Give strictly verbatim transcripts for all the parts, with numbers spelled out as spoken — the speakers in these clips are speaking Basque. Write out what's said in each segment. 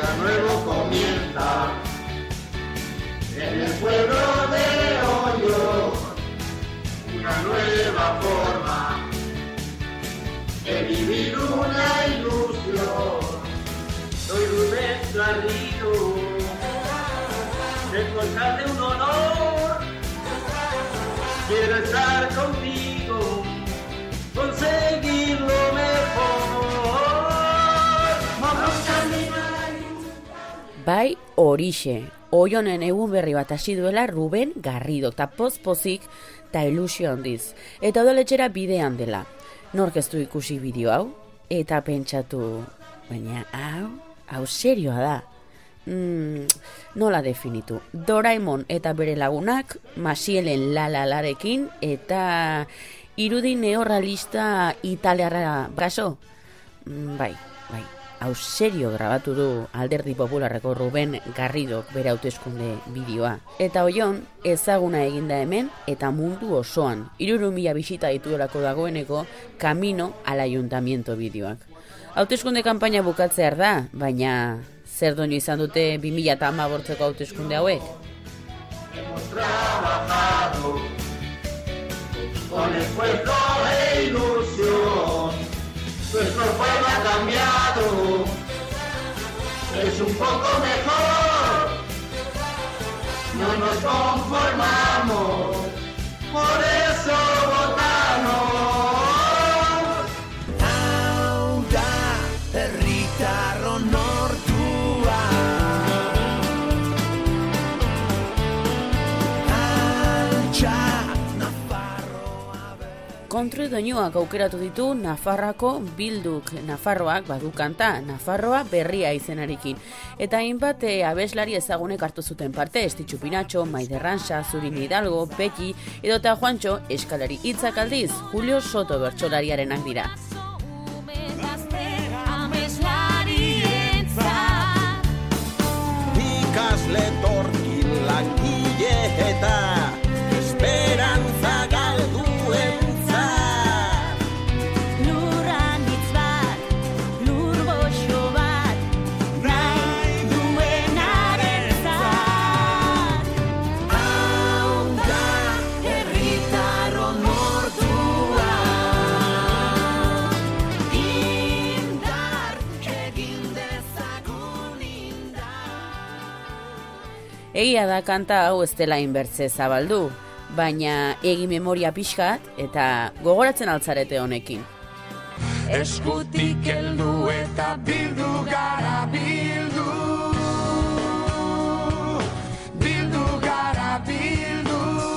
día nuevo comienza en el pueblo de Hoyo, una nueva forma de vivir una ilusión. Soy Rubén Garrido, responsable de un honor, quiero estar contigo, conseguir lo mejor. Vamos caminar. Bai, horixe, Oionen egun berri bat hasi duela Ruben Garrido, eta poz-pozik eta ilusio handiz. Eta udaletxera bidean dela. Nork ez du ikusi bideo hau? Eta pentsatu, baina hau, hau serioa da. Mm, nola definitu? Doraemon eta bere lagunak, Masielen lalalarekin, eta irudi neorrealista italiarra kaso? Mm, bai, bai. Hau serio grabatu du Alderdi Popularreko Ruben Garridok bere hauteskunde bideoa. Eta Oion ezaguna eginda hemen eta mundu osoan. Hirurehun mila bisita dituelako dagoeneko Camino al Ayuntamiento bideoak. Hauteskunde kanpaina bukatzear da, baina zer doinu izan dute bi mila hamabortzeko hauteskunde hauek? Hemos trabajado con el pueblo de ilusión. Nuestro pueblo ha cambiado, es un poco mejor, no nos conformamos, por eso votamos. Hau da herritarron nortua, altxa Kontru doinuak aukeratu ditu Nafarroako Bilduk, Nafarroak badu kanta, Nafarroa berria izenarekin. Eta hainbat e, abeslari ezagunek hartu zuten parte, Estitxu Pinatxo, Maider Ranxa, Zurin Hidalgo, Beki, edota Juancho, eskalari hitzak aldiz, Julio Soto bertsolariarenak dira. Ikasle torkin langile eta esperantza galduen. Egia da kanta hau ez dela inbertze zabaldu, baina egi memoria pixkat eta gogoratzen altzarete honekin. Eskutik heldu eta bildu gara bildu, bildu gara bildu,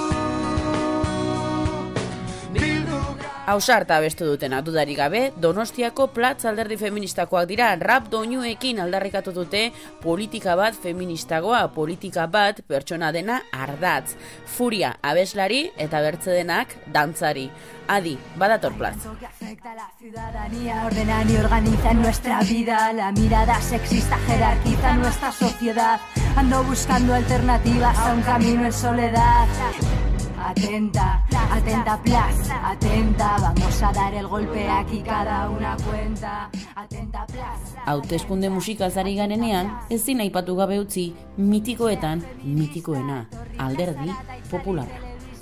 bildu gara. Ausarta abestu dutena dudarik gabe, Donostiako Platz alderdi feministakoak dira, rap doinuekin aldarrikatu dute politika bat feministagoa, politika bat pertsona dena ardatz. Furia abeslari eta bertze denak dantzari. Adi, badator Platz. Afecta la ciudadanía, ordenan y organizan nuestra vida. La mirada sexista jerarquiza nuestra sociedad. Ando buscando alternativas a un camino en soledad. Atenta, atenta, Platz, atenta, vamos a dar el golpe aquí cada una cuenta. Atenta, Platz. Hauteskunde musikaz ari garenean, ezin aipatu gabe utzi mitikoetan mitikoena, Alderdi Popularra.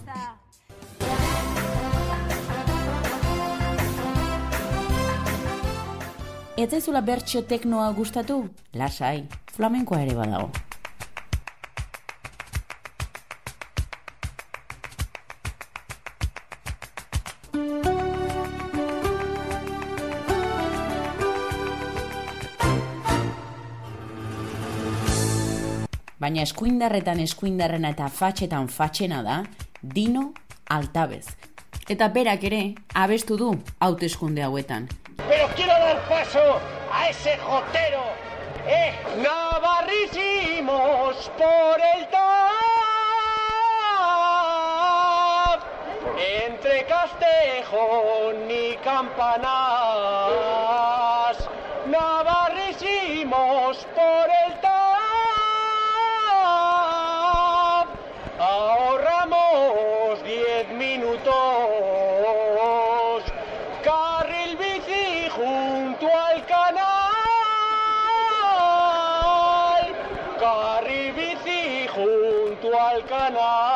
Ez zaizula bertsio teknoa gustatu? Lasai, flamenkoa ere badago. Baina eskuindarretan eskuindarrena eta fatxetan fatxena da Dino Altabez. Eta berak ere abestu du hauteskunde hauetan. Pero quiero dar paso a ese jotero, eh. Navarrísimos por el T A F, entre Castejón y Campanas. Navarrísimos por el T A F, ahorramos diez minutos. Carril bici junto al canal. junto al canal